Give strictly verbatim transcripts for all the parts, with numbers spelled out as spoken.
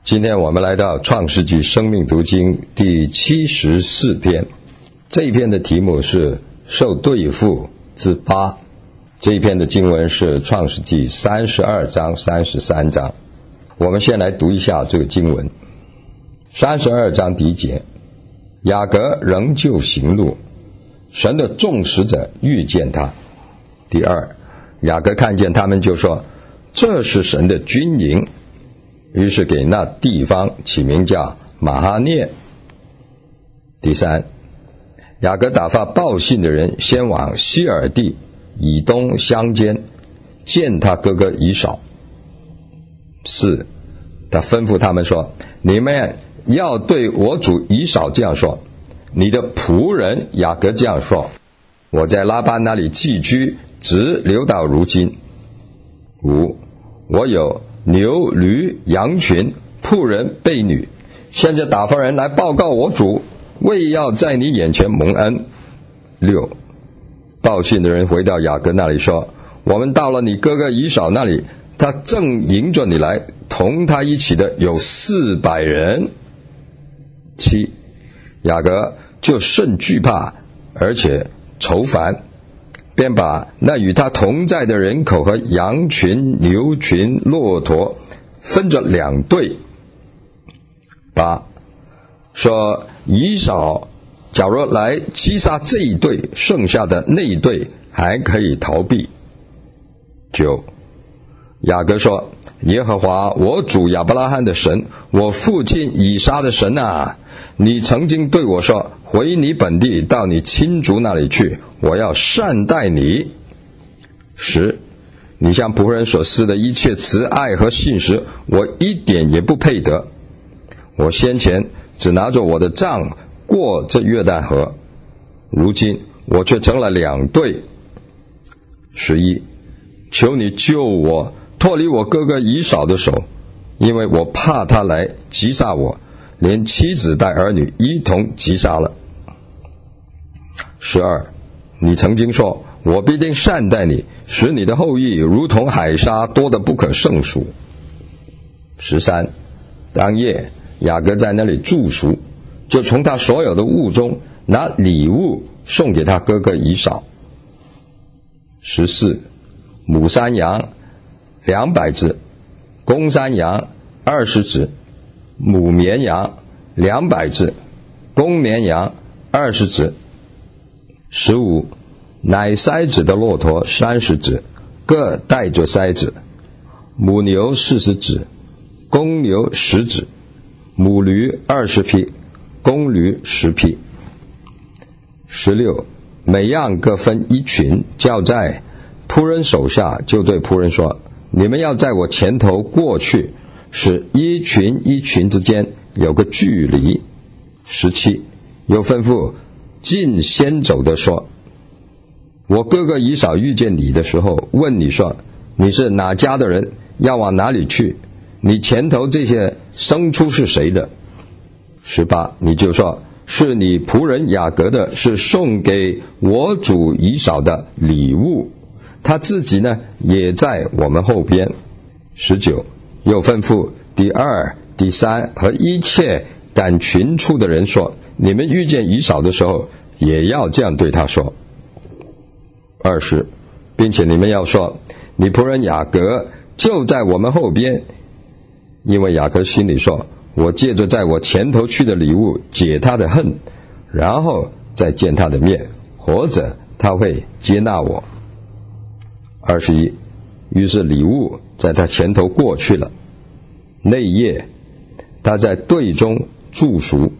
今天我们来到创世纪生命读经第七十四篇，这一篇的题目是受对付之八。这一篇的经文是创世纪三十二章三十三章。我们先来读一下这个经文。三十二章第一节，雅各仍旧行路，神的众使者遇见他。第二，雅各看见他们就说，这是神的军营，于是给那地方起名叫马哈涅。第三，雅各打发报信的人先往西尔地以东乡间见他哥哥以扫。四，他吩咐他们说，你们要对我主以扫这样说，你的仆人雅各这样说，我在拉班那里寄居，直留到如今。五，我有牛驴羊群仆人婢女，现在打发人来报告我主，为要在你眼前蒙恩。六，报信的人回到雅各那里说，我们到了你哥哥以扫那里，他正迎着你来，同他一起的有四百人。七，雅各就甚惧怕，而且愁烦，便把那与他同在的人口和羊群、牛群、骆驼分着两队。八，说以扫假如来击杀这一队，剩下的那一队还可以逃避。九，雅各说，耶和华我主亚伯拉罕的神，我父亲以撒的神啊，你曾经对我说，回你本地，到你亲族那里去，我要善待你。十，你向仆人所施的一切慈爱和信实，我一点也不配得。我先前只拿着我的杖过这约旦河，如今我却成了两队。十一，求你救我，脱离我哥哥以扫的手，因为我怕他来击杀我，连妻子带儿女一同击杀了。十二，你曾经说，我必定善待你，使你的后裔如同海沙，多得不可胜数。十三，当夜雅各在那里住宿，就从他所有的物中拿礼物送给他哥哥以扫。十四，母山羊两百只，公山羊二十只，母绵羊两百只，公绵羊二十只。十五，奶筛子的骆驼三十只，各带着筛子，母牛四十只，公牛十只，母驴二十匹，公驴十匹。十六，每样各分一群，交在仆人手下，就对仆人说，你们要在我前头过去，使一群一群之间有个距离。十七，又吩咐近先走的说，我哥哥以扫遇见你的时候，问你说，你是哪家的人，要往哪里去，你前头这些牲畜是谁的？十八，你就说，是你仆人雅各的，是送给我主以扫的礼物，他自己呢也在我们后边。十九，又吩咐第二、第三和一切赶群畜的人说，你们遇见以扫的时候，也要这样对他说。二十，并且你们要说，你仆人雅各就在我们后边，因为雅各心里说，我借着在我前头去的礼物解他的恨，然后再见他的面，或者他会接纳我。二十一，于是礼物在他前头过去了。那夜他在队中住宿。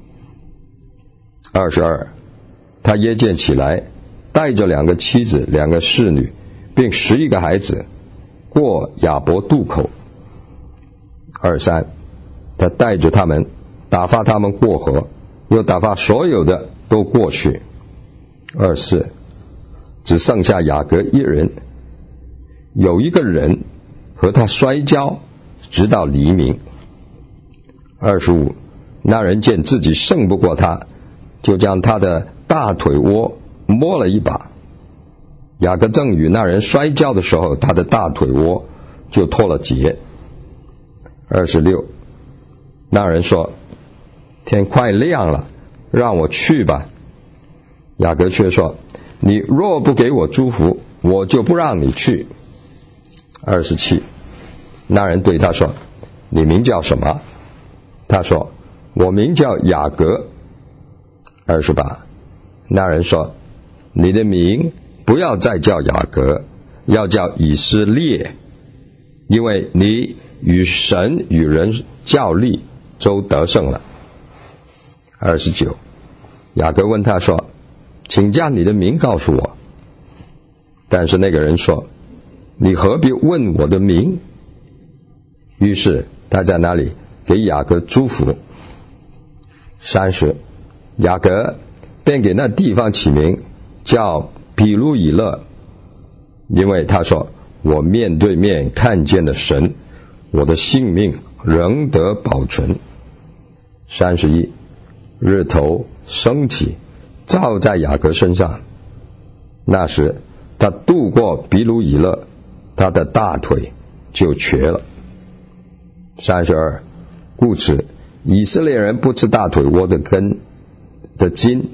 二十二，他夜间起来，带着两个妻子、两个侍女，并十一个孩子，过雅博渡口。二三，他带着他们，打发他们过河，又打发所有的都过去。二四，只剩下雅各一人，有一个人和他摔跤，直到黎明。二十五，那人见自己胜不过他，就将他的大腿窝摸了一把。雅各正与那人摔跤的时候，他的大腿窝就脱了节。二十六， 那人说，天快亮了，让我去吧。雅各却说，你若不给我祝福，我就不让你去。二十七，那人对他说，你名叫什么？他说，我名叫雅各。二十八，那人说，你的名不要再叫雅各，要叫以色列，因为你与神与人较力，都得胜了。二十九，雅各问他说，请将你的名告诉我。但是那个人说，你何必问我的名？于是他在那里给雅各祝福。三十，雅各便给那地方起名叫比路以勒，因为他说，我面对面看见了神，我的性命仍得保存。三十一，日头升起，照在雅各身上，那时他渡过比路以勒，他的大腿就瘸了。三十二，故此以色列人不吃大腿窝的根的筋，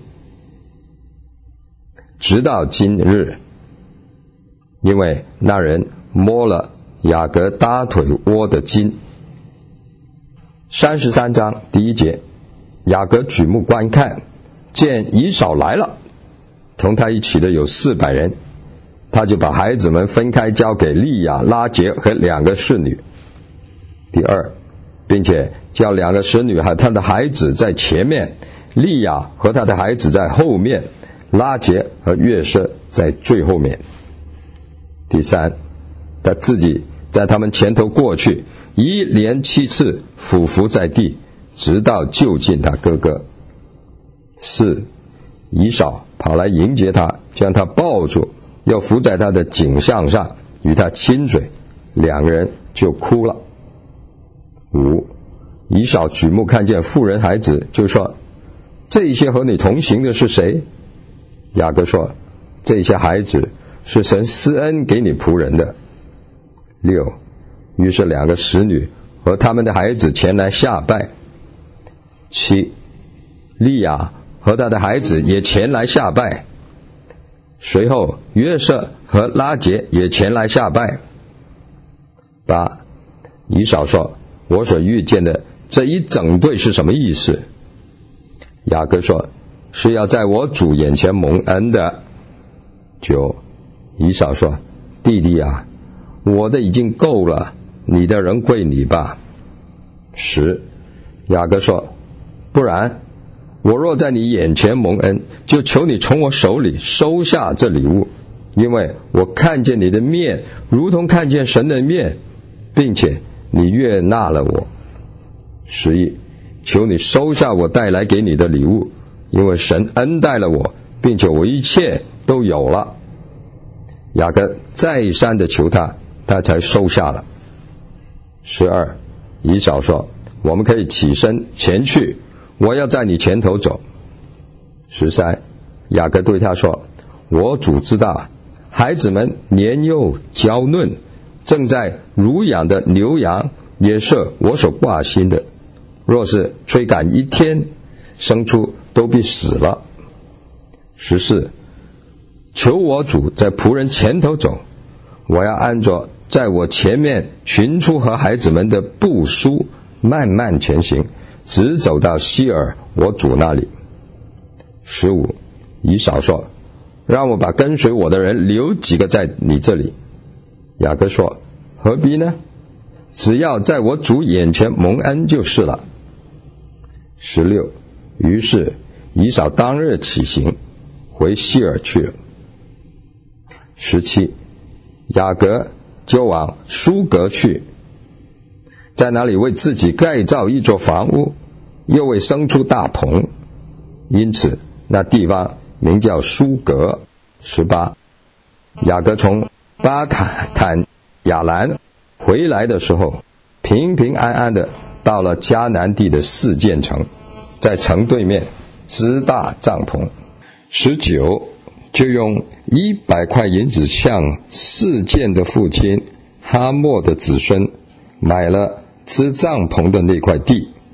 直到今日，因为那人摸了雅各大腿窝的筋。三十三章第一节，雅各举目观看，见以扫来了，同他一起的有四百人，他就把孩子们分开，交给利亚、拉结和两个侍女。第二，并且叫两个使女和他的孩子在前面，利亚和他的孩子在后面，拉结和约瑟在最后面。第三，他自己在他们前头过去，一连七次俯伏在地，直到就近他哥哥。四，以扫跑来迎接他，将他抱住，要伏在他的颈项上，与他亲嘴，两个人就哭了。五，以扫举目看见妇人孩子，就说，这些和你同行的是谁？雅各说，这些孩子是神施恩给你仆人的。六，于是两个使女和他们的孩子前来下拜。七，利亚和他的孩子也前来下拜。随后约瑟和拉结也前来下拜。八，以扫说，我所遇见的这一整队是什么意思？雅各说，是要在我主眼前蒙恩的。九，以扫说，弟弟啊，我的已经够了，你的仍归你吧。十，雅各说，不然我若在你眼前蒙恩，就求你从我手里收下这礼物，因为我看见你的面如同看见神的面，并且你悦纳了我。十一，求你收下我带来给你的礼物，因为神恩待了我，并且我一切都有了。雅各再三的求他，他才收下了。十二，以扫说，我们可以起身前去，我要在你前头走。十三，雅各对他说，我主知道孩子们年幼娇嫩，正在乳养的牛羊也是我所挂心的，若是催赶一天，牲畜都必死了。十四，求我主在仆人前头走，我要按着在我前面群畜和孩子们的步数慢慢前行，直走到希尔我主那里。十五，以扫说，让我把跟随我的人留几个在你这里。雅各说，何必呢？只要在我主眼前蒙恩就是了。十六，于是以扫当日起行，回希尔去了。十七，雅各就往苏格去，在那里为自己盖造一座房屋，又为生出大棚，因此那地方名叫苏格。十八，雅各从巴坦坦亚兰回来的时候，平平安安的到了迦南地的四建城，在城对面支搭帐篷。十九，就用一百块银子向四建的父亲哈莫的子孙买了支帐篷的那块地，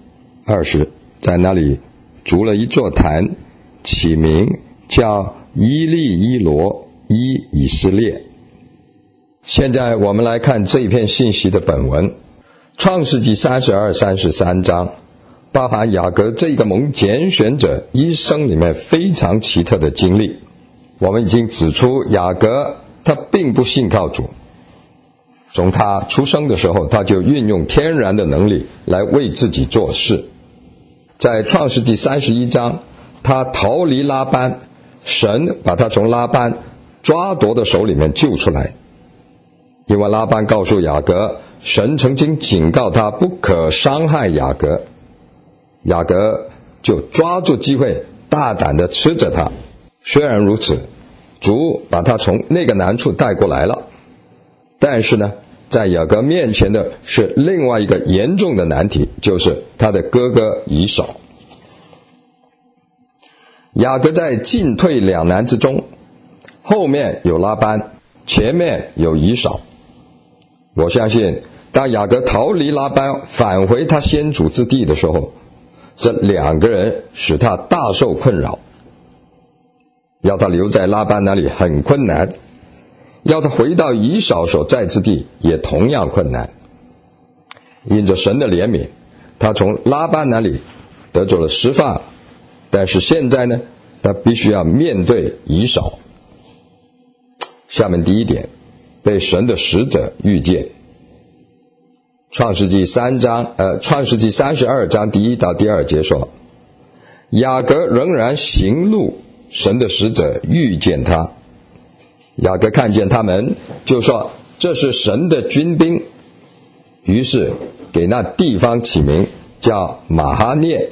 二十，在那里筑了一座坛，起名叫伊利伊罗伊以色列。现在我们来看这一篇信息的本文，创世纪三十二、三十三章，包含雅各这个蒙拣选者一生里面非常奇特的经历。我们已经指出，雅各他并不信靠主，从他出生的时候，他就运用天然的能力来为自己做事。在创世纪三十一章，他逃离拉班，神把他从拉班抓夺的手里面救出来。因为拉班告诉雅各，神曾经警告他不可伤害雅各，雅各就抓住机会大胆地吃着他。虽然如此，主把他从那个难处带过来了，但是呢，在雅各面前的是另外一个严重的难题，就是他的哥哥以扫。雅各在进退两难之中，后面有拉班，前面有以扫。我相信当雅各逃离拉班返回他先祖之地的时候，这两个人使他大受困扰。要他留在拉班那里很困难，要他回到以扫所在之地也同样困难。因着神的怜悯，他从拉班那里得着了释放，但是现在呢，他必须要面对以扫。下面第一点，被神的使者遇见。创世纪三章呃，创世纪三十二章第一到第二节说，雅各仍然行路，神的使者遇见他。雅各看见他们，就说这是神的军兵，于是给那地方起名叫马哈念。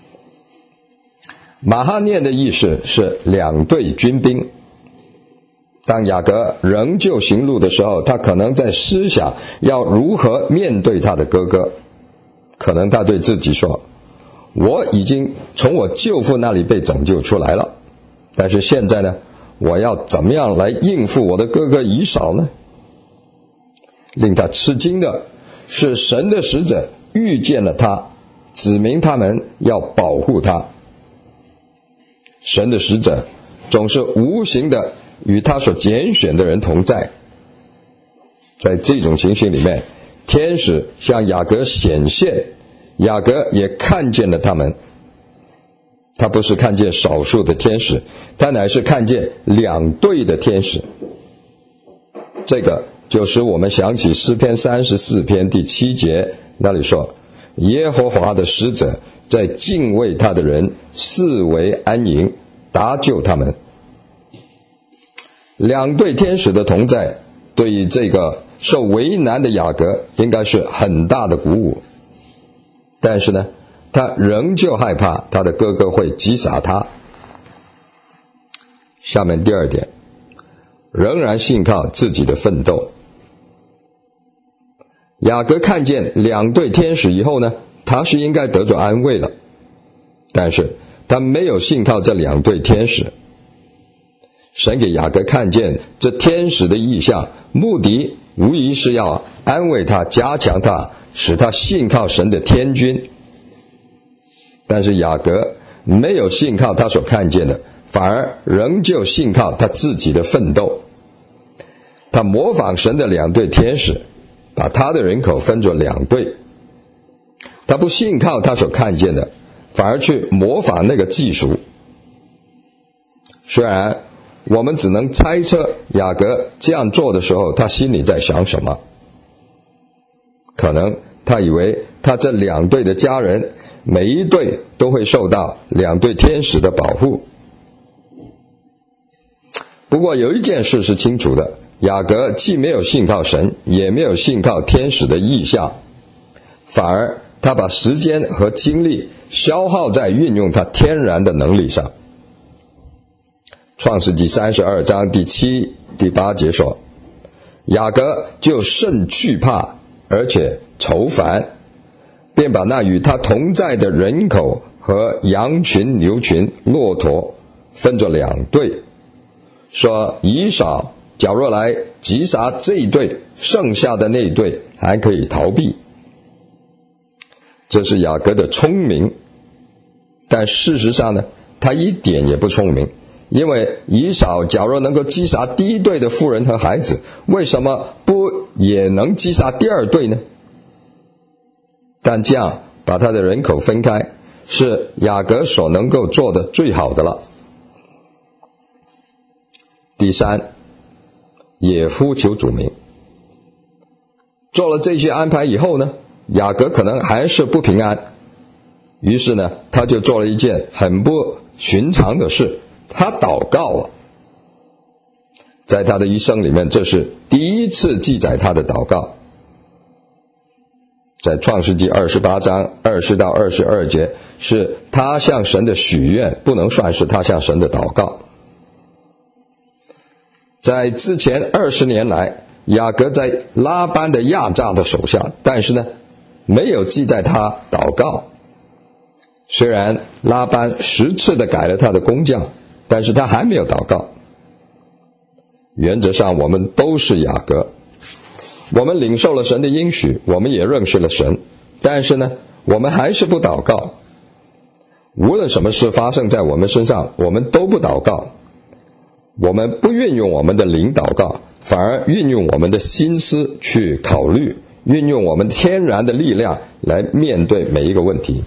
马哈念的意思是两队军兵。当雅各仍旧行路的时候，他可能在思想要如何面对他的哥哥。可能他对自己说，我已经从我舅父那里被拯救出来了，但是现在呢，我要怎么样来应付我的哥哥以扫呢？令他吃惊的是，神的使者遇见了他，指明他们要保护他。神的使者总是无形的与他所拣选的人同在。在这种情形里面，天使向雅各显现，雅各也看见了他们。他不是看见少数的天使，他乃是看见两队的天使。这个就使我们想起诗篇三十四篇第七节，那里说，耶和华的使者在敬畏他的人四围安营，搭救他们。两队天使的同在，对于这个受为难的雅各应该是很大的鼓舞。但是呢，他仍旧害怕他的哥哥会击杀他。下面第二点，仍然信靠自己的奋斗。雅各看见两队天使以后呢，他是应该得着安慰了，但是他没有信靠这两队天使。神给雅各看见这天使的异象，目的无疑是要安慰他，加强他，使他信靠神的天军。但是雅各没有信靠他所看见的，反而仍旧信靠他自己的奋斗。他模仿神的两队天使，把他的人口分作两队。他不信靠他所看见的，反而去模仿那个技术。虽然我们只能猜测雅各这样做的时候他心里在想什么。可能他以为他这两队的家人每一队都会受到两队天使的保护。不过有一件事是清楚的，雅各既没有信靠神，也没有信靠天使的异象，反而他把时间和精力消耗在运用他天然的能力上。创世纪三十二章第七、第八节说，雅各就甚惧怕，而且愁烦，便把那与他同在的人口和羊群、牛群、骆驼分作两队，说以扫假若来击杀这一队，剩下的那一队还可以逃避。 这是雅各的聪明，但事实上呢，他一点也不聪明，因为以扫假如能够击杀第一队的妇人和孩子，为什么不也能击杀第二队呢？但这样把他的人口分开，是雅各所能够做的最好的了。第三，也呼求主名。做了这些安排以后呢，雅各可能还是不平安，于是呢，他就做了一件很不寻常的事，他祷告了。在他的一生里面，这是第一次记载他的祷告。在创世纪二十八章二十到二十二节，是他向神的许愿，不能算是他向神的祷告。在之前二十年来，雅各在拉班的压榨的手下，但是呢，没有记载他祷告。虽然拉班十次的改了他的工匠，但是他还没有祷告。原则上我们都是雅各，我们领受了神的应许，我们也认识了神，但是呢，我们还是不祷告。无论什么事发生在我们身上，我们都不祷告。我们不运用我们的灵祷告，反而运用我们的心思去考虑，运用我们天然的力量来面对每一个问题。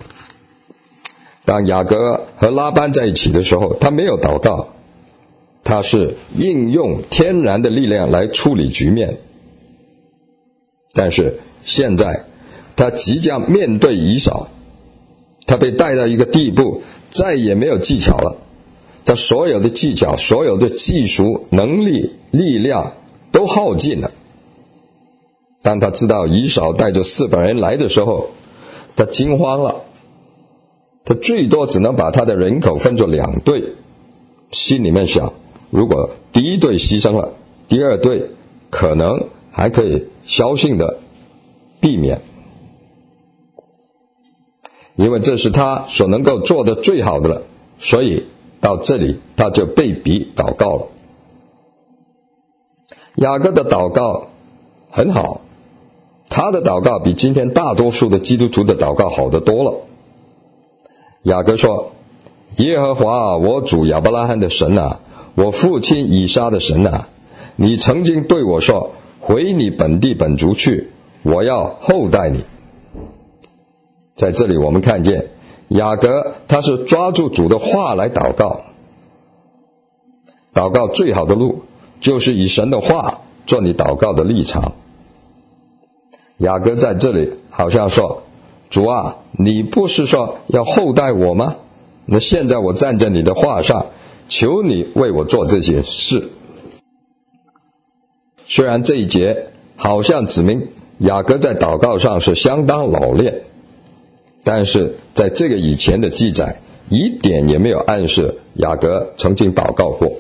当雅各和拉班在一起的时候，他没有祷告，他是应用天然的力量来处理局面。但是现在他即将面对以扫，他被带到一个地步，再也没有技巧了。他所有的技巧，所有的技术、能力、力量都耗尽了。当他知道以扫带着四百人来的时候，他惊慌了。他最多只能把他的人口分作两队，心里面想，如果第一队牺牲了，第二队可能还可以侥幸的避免，因为这是他所能够做的最好的了。所以到这里他就被逼祷告了。雅各的祷告很好，他的祷告比今天大多数的基督徒的祷告好得多了。雅各说，耶和华我主亚伯拉罕的神啊，我父亲以撒的神啊，你曾经对我说，回你本地本族去，我要厚待你。在这里我们看见雅各他是抓住主的话来祷告。祷告最好的路就是以神的话做你祷告的立场。雅各在这里好像说，主啊，你不是说要厚待我吗？那现在我站在你的话上，求你为我做这些事。虽然这一节好像指明雅各在祷告上是相当老练，但是在这个以前的记载一点也没有暗示雅各曾经祷告过。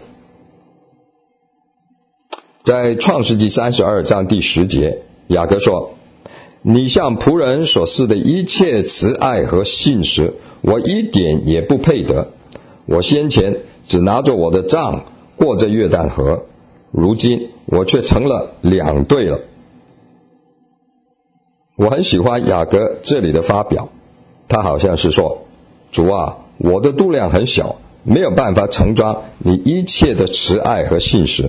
在创世纪三十二章第十节，雅各说，你向仆人所示的一切慈爱和信实，我一点也不配得。我先前只拿着我的杖过着约旦河，如今我却成了两队了。我很喜欢雅各这里的发表，他好像是说，主啊，我的度量很小，没有办法盛装你一切的慈爱和信实。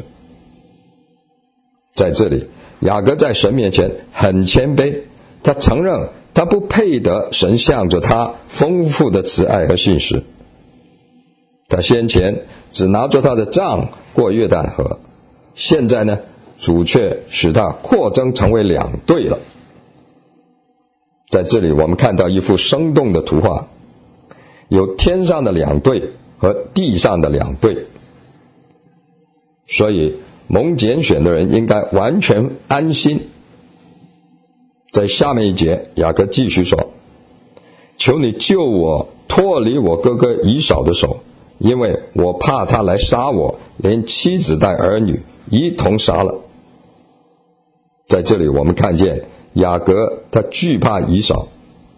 在这里雅各在神面前很谦卑，他承认他不配得神向着他丰富的慈爱和信实。他先前只拿着他的杖过约旦河，现在呢，主却使他扩增成为两队了。在这里我们看到一幅生动的图画，有天上的两队和地上的两队。所以蒙拣选的人应该完全安心。在下面一节，雅各继续说，求你救我脱离我哥哥以扫的手，因为我怕他来杀我，连妻子带儿女一同杀了。在这里我们看见雅各他惧怕以扫。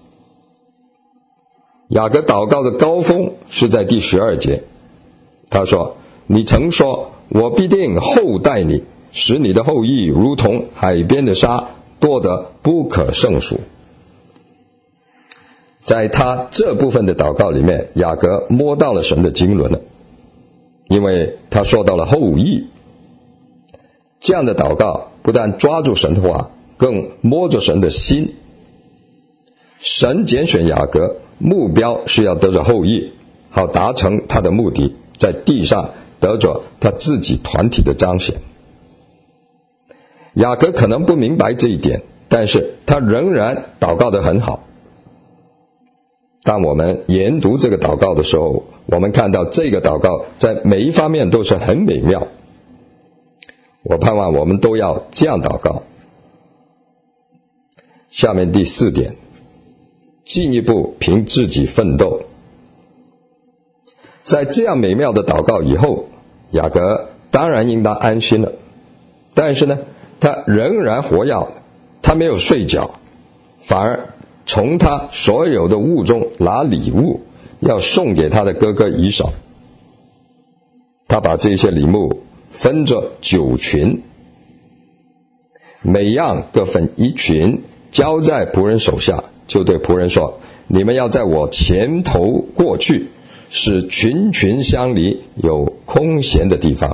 雅各祷告的高峰是在第十二节，他说，你曾说，我必定厚待你，使你的后裔如同海边的沙，多得不可胜数。 在他这部分的祷告里面，雅各摸到了神的经纶了，因为他说到了后裔。这样的祷告不但抓住神的话，更摸着神的心。神拣选雅各，目标是要得着后裔，好达成他的目的，在地上得着他自己团体的彰显。雅各可能不明白这一点，但是他仍然祷告得很好。当我们研读这个祷告的时候，我们看到这个祷告在每一方面都是很美妙。我盼望我们都要这样祷告。下面第四点，进一步凭自己奋斗。在这样美妙的祷告以后，雅各当然应当安心了，但是呢，他仍然活跃，他没有睡觉，反而从他所有的物中拿礼物，要送给他的哥哥以扫。他把这些礼物分着九群，每样各分一群，交在仆人手下，就对仆人说：你们要在我前头过去，使群群相离，有空闲的地方。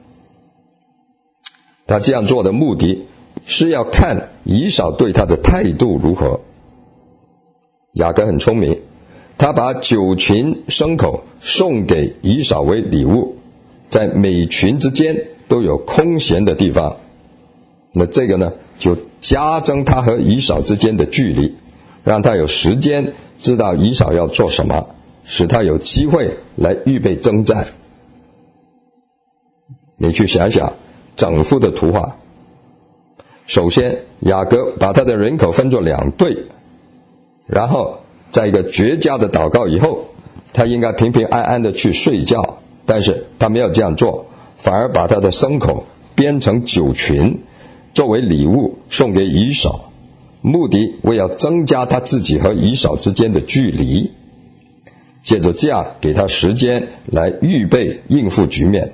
他这样做的目的是要看以扫对他的态度如何。雅各很聪明，他把九群牲口送给以扫为礼物，在每群之间都有空闲的地方。那这个呢，就加增他和以扫之间的距离，让他有时间知道以扫要做什么，使他有机会来预备征战。你去想想整幅的图画。首先，雅各把他的人口分作两队，然后在一个绝佳的祷告以后，他应该平平安安的去睡觉，但是他没有这样做，反而把他的牲口编成九群，作为礼物送给以扫，目的为要增加他自己和以扫之间的距离，借着这样给他时间来预备应付局面。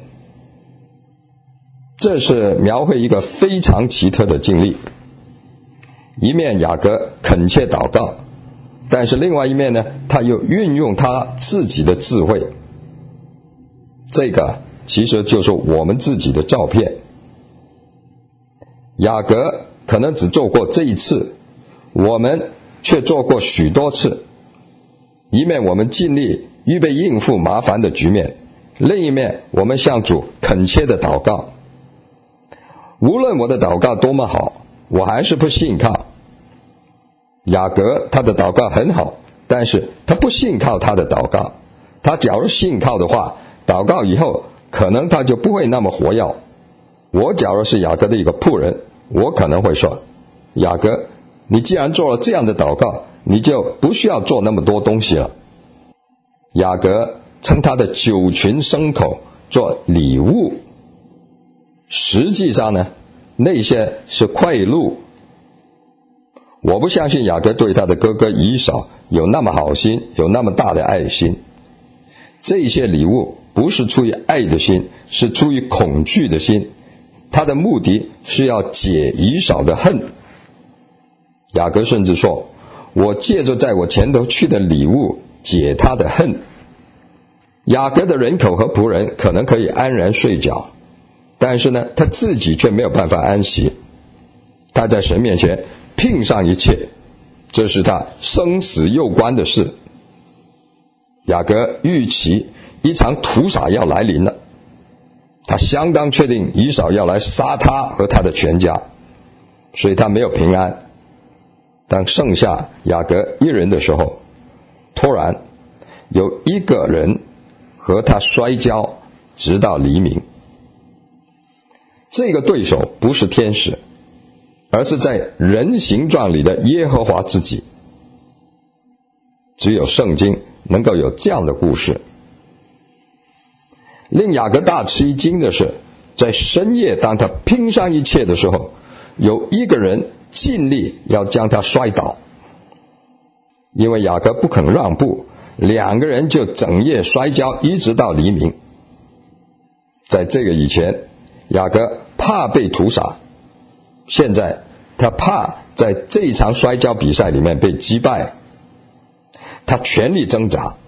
这是描绘一个非常奇特的经历。一面雅各恳切祷告，但是另外一面呢，他又运用他自己的智慧。这个其实就是我们自己的照片。雅各可能只做过这一次，我们却做过许多次。一面我们尽力预备应付麻烦的局面，另一面我们向主恳切的祷告。无论我的祷告多么好，我还是不信靠。雅各他的祷告很好，但是他不信靠他的祷告。他假如信靠的话，祷告以后可能他就不会那么活跃。我假如是雅各的一个仆人，我可能会说：雅各，你既然做了这样的祷告，你就不需要做那么多东西了。雅各称他的九群牲口做礼物，实际上呢，那些是贿赂。我不相信雅各对他的哥哥以扫有那么好心，有那么大的爱心。这些礼物不是出于爱的心，是出于恐惧的心。他的目的是要解以扫的恨。雅各甚至说：我借着在我前头去的礼物解他的恨。雅各的人口和仆人可能可以安然睡觉，但是呢，他自己却没有办法安息。他在神面前拼上一切，这是他生死攸关的事。雅各预期一场屠杀要来临了，他相当确定以扫要来杀他和他的全家，所以他没有平安。当剩下雅各一人的时候，突然有一个人和他摔跤，直到黎明。这个对手不是天使，而是在人形状里的耶和华自己。只有圣经能够有这样的故事。令雅各大吃一惊的是，在深夜当他拼上一切的时候，有一个人尽力要将他摔倒。因为雅各不肯让步，两个人就整夜摔跤，一直到黎明。在这个以前，雅各怕被屠杀，现在他怕在这一场摔跤比赛里面被击败。 他全力挣扎。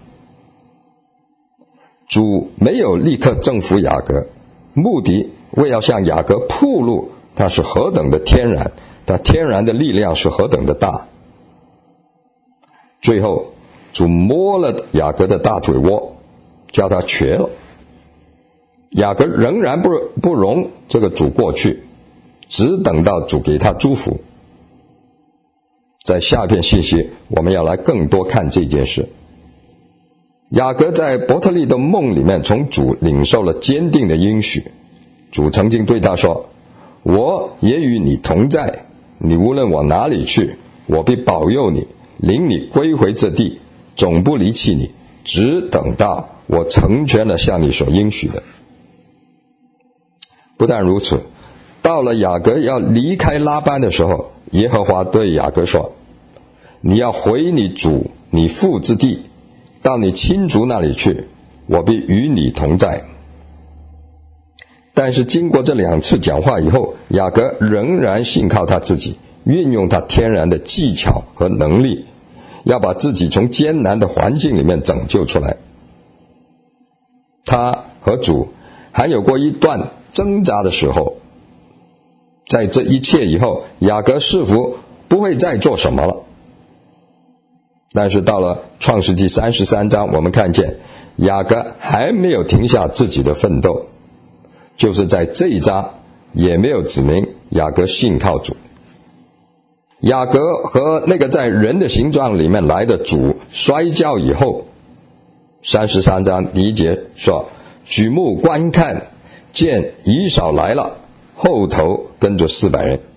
主没有立刻征服雅各，目的为要向雅各暴露他是何等的天然，他天然的力量是何等的大。最后主摸了雅各的大腿窝，叫他瘸了。雅各仍然不不容这个主过去，只等到主给他祝福。在下篇信息我们要来更多看这件事。雅各在伯特利的梦里面从主领受了坚定的应许。主曾经对他说，我也与你同在，你无论往哪里去，我必保佑你，领你归回这地，总不离弃你，只等到我成全了向你所应许的。不但如此，到了雅各要离开拉班的时候，耶和华对雅各说，你要回你主你父之地，到你亲族那里去，我必与你同在。但是经过这两次讲话以后，雅各仍然信靠他自己，运用他天然的技巧和能力，要把自己从艰难的环境里面拯救出来。他和主还有过一段挣扎的时候。在这一切以后，雅各似乎不会再做什么了。但是到了创世纪三十三章，我们看见雅各还没有停下自己的奋斗，就是在这一章也没有指明雅各信靠主。雅各和那个在人的形状里面来的主摔跤以后，三十三章第一节说，举目观看，见以扫来了，后头跟着四百人。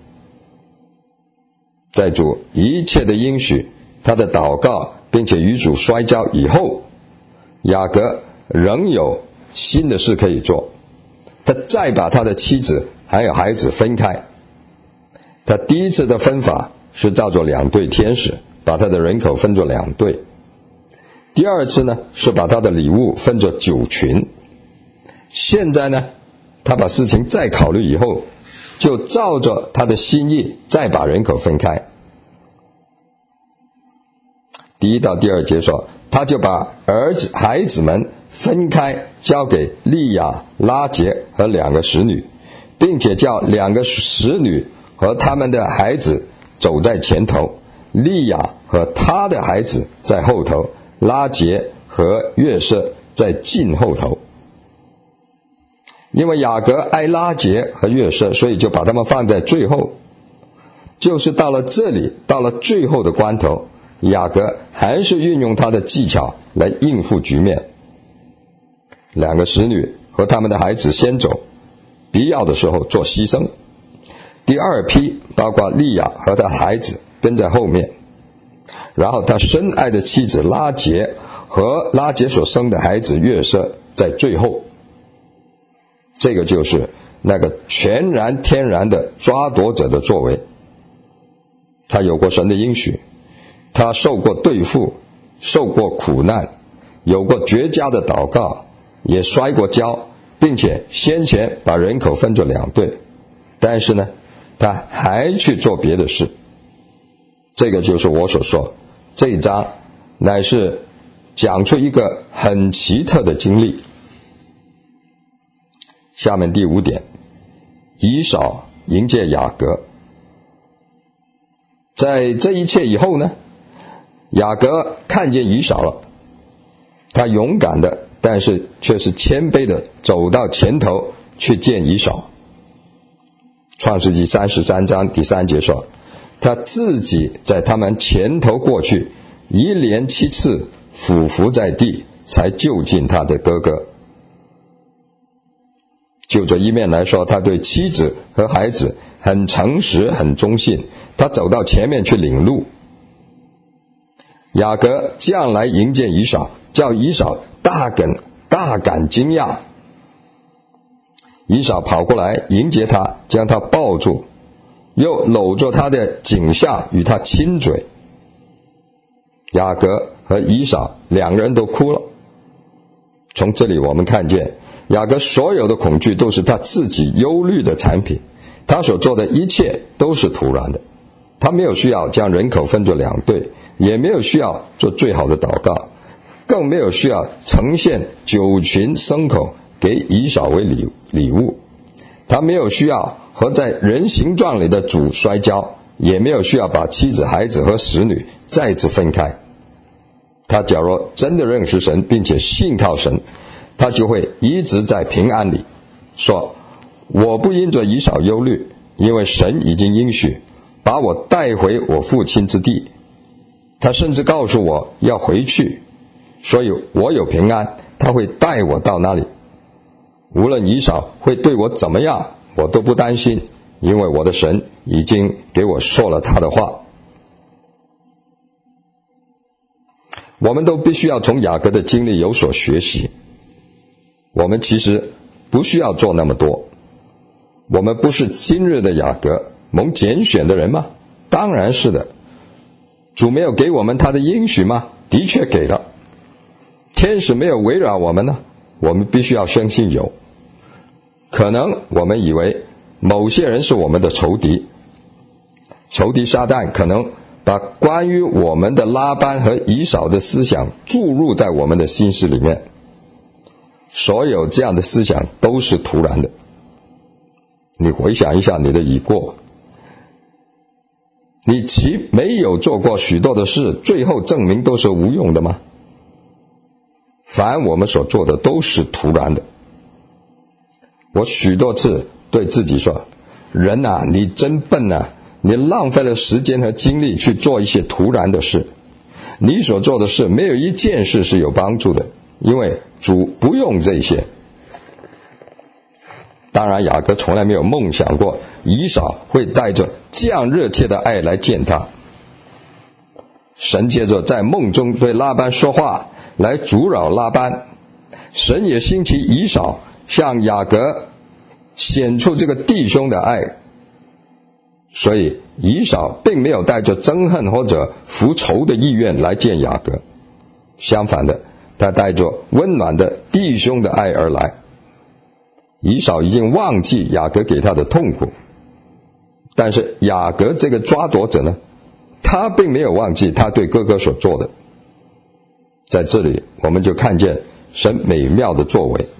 在主一切的应许，他的祷告并且与主摔跤以后，雅各仍有新的事可以做。他再把他的妻子还有孩子分开。他第一次的分法是照着两队天使，把他的人口分作两队。第二次呢，是把他的礼物分作九群。现在呢，他把事情再考虑以后，就照着他的心意再把人口分开。第一到第二节说，他就把儿子孩子们分开，交给利亚、拉结和两个使女，并且叫两个使女和他们的孩子走在前头，利亚和他的孩子在后头，拉结和约瑟在近后头。因为雅各爱拉结和约瑟，所以就把他们放在最后。就是到了这里，到了最后的关头，雅各还是运用他的技巧来应付局面。两个使女和他们的孩子先走，必要的时候做牺牲。第二批包括利亚和他的孩子跟在后面，然后他深爱的妻子拉结和拉结所生的孩子约瑟在最后。这个就是那个全然天然的抓夺者的作为。他有过神的应许，他受过对付，受过苦难，有过绝佳的祷告，也摔过跤，并且先前把人口分作两队。但是呢，他还去做别的事。这个就是我所说，这一章乃是讲出一个很奇特的经历。下面第五点，以扫迎接雅各。在这一切以后呢，雅各看见以扫了，他勇敢的，但是却是谦卑的走到前头去见以扫。创世纪三十三章第三节说，他自己在他们前头过去，一连七次俯伏在地，才救近他的哥哥。就这一面来说，他对妻子和孩子很诚实很忠信，他走到前面去领路。雅各将来迎接以扫，叫以扫大感大感惊讶。以扫跑过来迎接他，将他抱住，又搂着他的颈项与他亲嘴。雅各和以扫两个人都哭了。从这里我们看见雅各所有的恐惧都是他自己忧虑的产品，他所做的一切都是徒然的。他没有需要将人口分作两队， 也没有需要做最好的祷告，更没有需要呈现九群牲口给以扫为礼礼物。他没有需要和在人形状里的主摔跤，也没有需要把妻子、孩子和使女再次分开。他假若真的认识神，并且信靠神，他就会一直在平安里，说我不因着以扫忧虑，因为神已经应许把我带回我父亲之地。他甚至告诉我要回去，所以我有平安，他会带我到那里。无论以扫会对我怎么样，我都不担心，因为我的神已经给我说了他的话。我们都必须要从雅各的经历有所学习。我们其实不需要做那么多。我们不是今日的雅各，蒙拣选的人吗？当然是的。主没有给我们他的应许吗？的确给了。天使没有围绕我们呢？我们必须要相信有。可能我们以为某些人是我们的仇敌，仇敌撒旦可能把关于我们的拉班和以扫的思想注入在我们的心思里面。所有这样的思想都是徒然的。你回想一下你的已过，你岂没有做过许多的事，最后证明都是无用的吗？凡我们所做的都是徒然的。我许多次对自己说，人啊，你真笨啊，你浪费了时间和精力去做一些徒然的事。你所做的事没有一件事是有帮助的，因为主不用这些。当然雅各从来没有梦想过以扫会带着这样热切的爱来见他。神接着在梦中对拉班说话，来阻扰拉班。神也兴起以扫向雅各显出这个弟兄的爱，所以以扫并没有带着憎恨或者复仇的意愿来见雅各，相反的，他带着温暖的弟兄的爱而来。以扫已经忘记雅各给他的痛苦，但是雅各这个抓夺者呢，他并没有忘记他对哥哥所做的。在这里我们就看见神美妙的作为。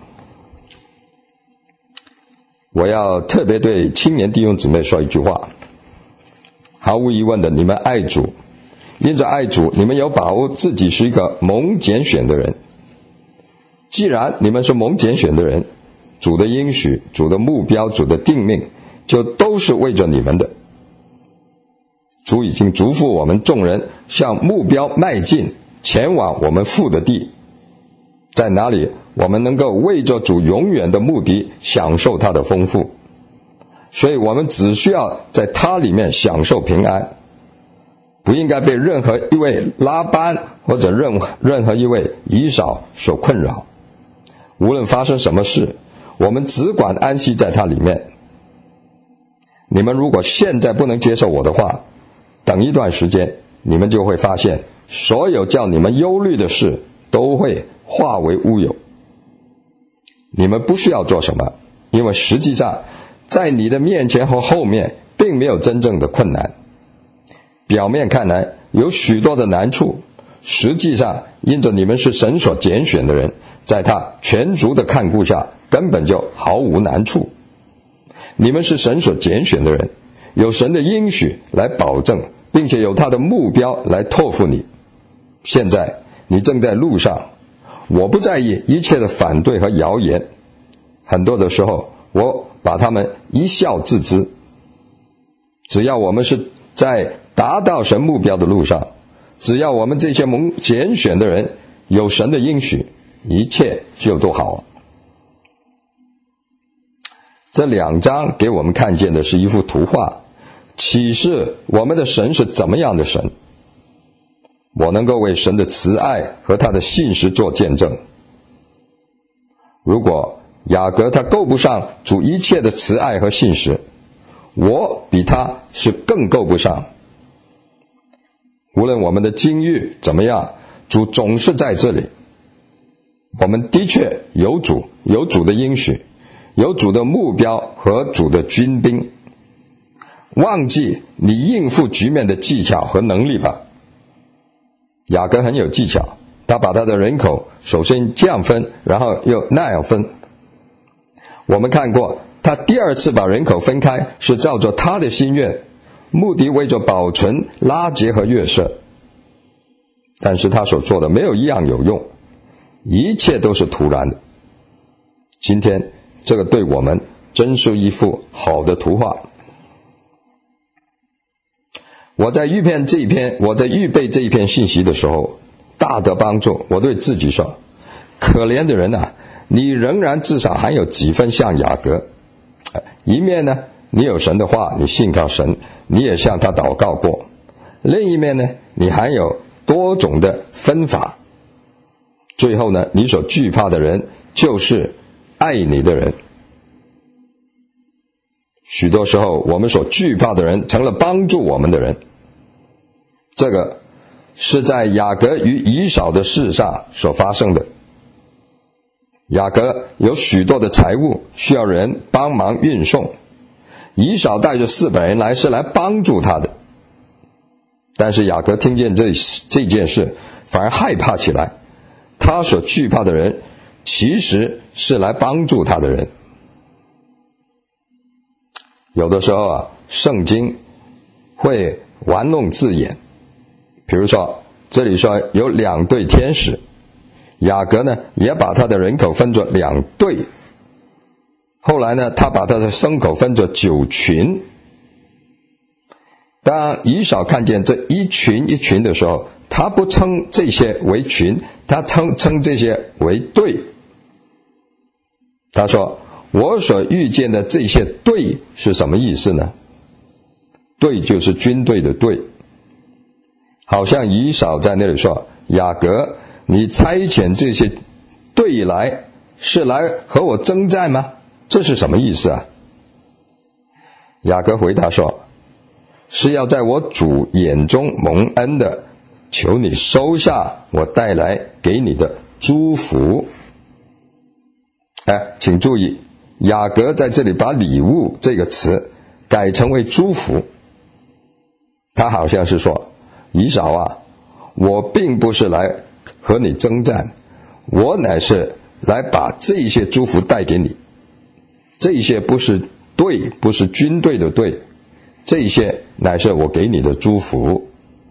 我要特别对青年弟兄姊妹说一句话，毫无疑问的，你们爱主，因着爱主，你们有把握自己是一个蒙拣选的人。既然你们是蒙拣选的人，主的应许、主的目标、主的定命就都是为着你们的。主已经嘱咐我们众人向目标迈进，前往我们父的地，在哪里我们能够为着主永远的目的享受他的丰富。所以我们只需要在他里面享受平安，不应该被任何一位拉班或者任任何一位以扫所困扰。无论发生什么事，我们只管安息在他里面。你们如果现在不能接受我的话，等一段时间，你们就会发现所有叫你们忧虑的事都会化为乌有。你们不需要做什么，因为实际上在你的面前和后面并没有真正的困难。表面看来有许多的难处，实际上因着你们是神所拣选的人，在他全族的看顾下根本就毫无难处。你们是神所拣选的人，有神的应许来保证，并且有他的目标来托付你。现在你正在路上，我不在意一切的反对和谣言，很多的时候我把他们一笑置之。只要我们是在达到神目标的路上，只要我们这些蒙拣选的人有神的应许，一切就都好了。这两章给我们看见的是一幅图画，启示我们的神是怎么样的神。我能够为神的慈爱和他的信实做见证。如果雅各他够不上主一切的慈爱和信实，我比他是更够不上。无论我们的境遇怎么样，主总是在这里。我们的确有主，有主的应许，有主的目标和主的军兵。忘记你应付局面的技巧和能力吧。 雅各很有技巧，他把他的人口首先这样分，然后又那样分。我们看过，他第二次把人口分开是照着他的心愿，目的为着保存拉结和约瑟。但是他所做的没有一样有用，一切都是徒然的。今天这个对我们真是一幅好的图画。我在预备这一篇，我在预备这一篇信息的时候，大得帮助。我对自己说，可怜的人啊，你仍然至少还有几分像雅各。一面呢，你有神的话，你信靠神，你也向他祷告过；另一面呢，你还有多种的分法。最后呢，你所惧怕的人就是爱你的人。许多时候，我们所惧怕的人成了帮助我们的人。这个是在雅各与以扫的事上所发生的。雅各有许多的财物需要人帮忙运送，以扫带着四百人来是来帮助他的。但是雅各听见这这件事，反而害怕起来。他所惧怕的人其实是来帮助他的人。有的时候啊，圣经会玩弄字眼，比如说这里说有两队天使，雅各呢也把他的人口分作两队，后来呢他把他的牲口分作九群。当以扫看见这一群一群的时候，他不称这些为群，他称称这些为队。他说，我所遇见的这些队是什么意思呢？队就是军队的队。好像以扫在那里说，雅各，你差遣这些队来，是来和我征战吗？这是什么意思啊？雅各回答说，是要在我主眼中蒙恩的，求你收下我带来给你的祝福。哎，请注意，雅各在这里把礼物这个词改成为祝福。他好像是说，以扫啊，我并不是来和你征战，我乃是来把这些祝福带给你。这些不是队，不是军队的队，这些乃是我给你的祝福。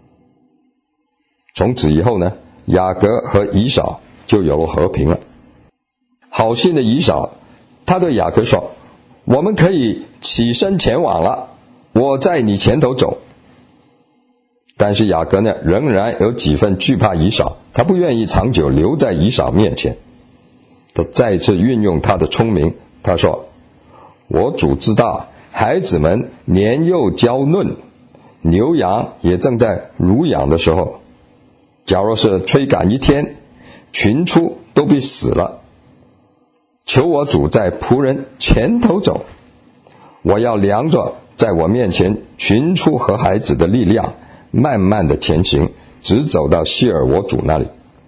从此以后呢，雅各和以扫就有了和平了。好心的以扫，他对雅各说，我们可以起身前往了，我在你前头走。但是雅各呢，仍然有几分惧怕以扫，他不愿意长久留在以扫面前。他再次运用他的聪明，他说，我主知道孩子们年幼娇嫩，牛羊也正在乳养的时候，假如是吹赶一天，群畜都必死了。求我主在仆人前头走，我要量着在我面前群畜和孩子的力量，慢慢的前行，直走到希尔我主那里。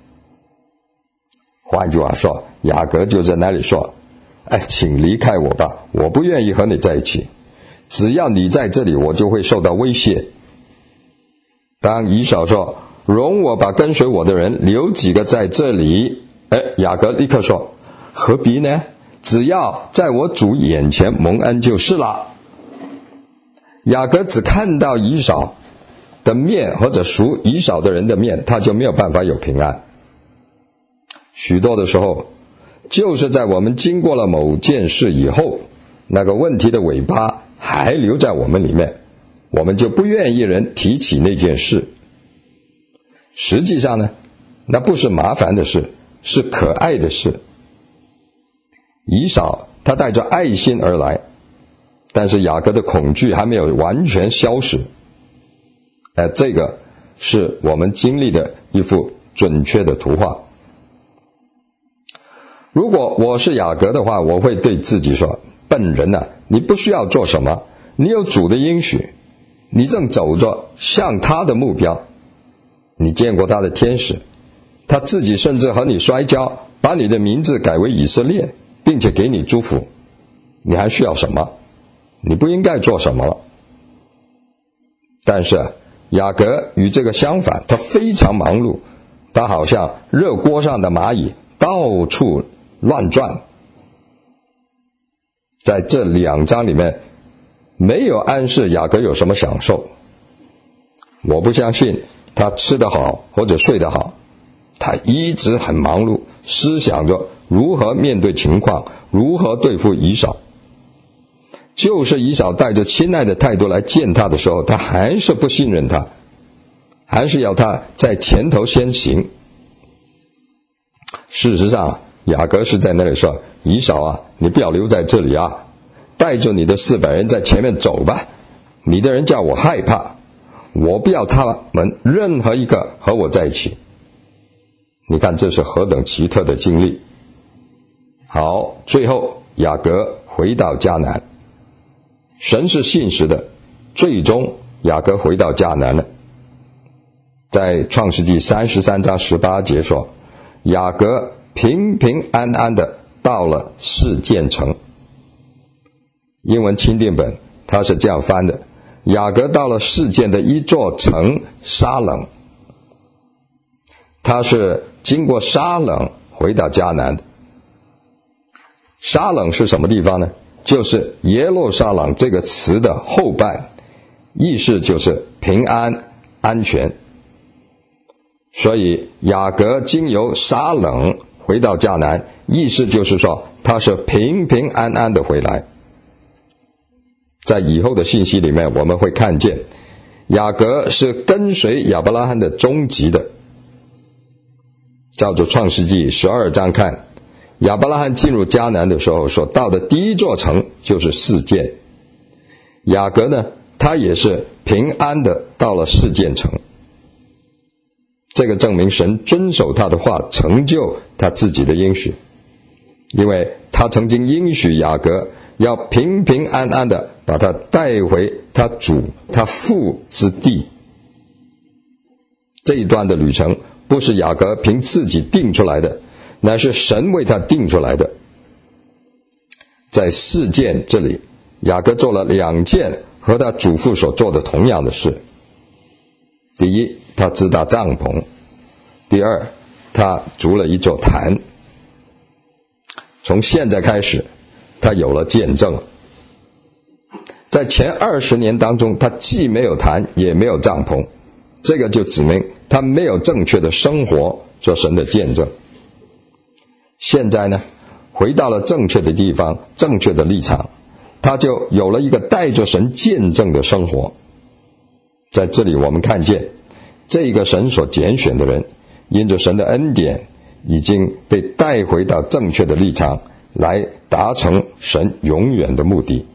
换句话说，雅各就在那里说，哎，请离开我吧，我不愿意和你在一起，只要你在这里，我就会受到威胁。当以扫说，容我把跟随我的人留几个在这里，哎，雅各立刻说，何必呢？只要在我主眼前蒙恩就是了。雅各只看到以扫的面，或者属以扫的人的面，他就没有办法有平安。许多的时候，就是在我们经过了某件事以后，那个问题的尾巴还留在我们里面，我们就不愿意人提起那件事。实际上呢，那不是麻烦的事，是可爱的事。以扫他带着爱心而来，但是雅各的恐惧还没有完全消失。呃，这个是我们经历的一幅准确的图画。如果我是雅各的话，我会对自己说，笨人啊，你不需要做什么，你有主的应许，你正走着向他的目标，你见过他的天使，他自己甚至和你摔跤，把你的名字改为以色列，并且给你祝福，你还需要什么？你不应该做什么了。但是雅各与这个相反，他非常忙碌，他好像热锅上的蚂蚁，到处乱转。在这两章里面没有暗示雅各有什么享受，我不相信他吃得好或者睡得好，他一直很忙碌，思想着如何面对情况，如何对付以扫。就是以扫带着亲爱的态度来见他的时候，他还是不信任他，还是要他在前头先行。事实上，雅各是在那里说，以扫啊，你不要留在这里啊，带着你的四百人在前面走吧，你的人叫我害怕，我不要他们任何一个和我在一起。你看这是何等奇特的经历。好，最后雅各回到迦南，神是信实的，最终雅各回到迦南了。在创世纪三十三章十八节说，雅各平平安安的到了示剑城。英文钦定本他是这样翻的，雅各到了示剑的一座城沙冷，他是经过沙冷回到迦南的。沙冷是什么地方呢？就是耶路撒冷这个词的后半，意思就是平安安全。所以雅各经由沙冷回到迦南，意思就是说他是平平安安的回来。在以后的信息里面我们会看见，雅各是跟随亚伯拉罕的踪迹的。照着创世纪十二章看，亚伯拉罕进入迦南的时候所到的第一座城就是示剑。雅各呢，他也是平安的到了示剑城。这个证明神遵守他的话，成就他自己的应许，因为他曾经应许雅各要平平安安的把他带回他主他父之地。这一段的旅程不是雅各凭自己定出来的，乃是神为他定出来的。在示剑这里，雅各做了两件和他祖父所做的同样的事。第一，他支搭帐篷；第二，他筑了一座坛。从现在开始，他有了见证。在前二十年当中，他既没有坛也没有帐篷，这个就指明他没有正确的生活做神的见证。现在呢，回到了正确的地方，正确的立场，他就有了一个带着神见证的生活。在这里我们看见，这个神所拣选的人，因着神的恩典，已经被带回到正确的立场，来达成神永远的目的。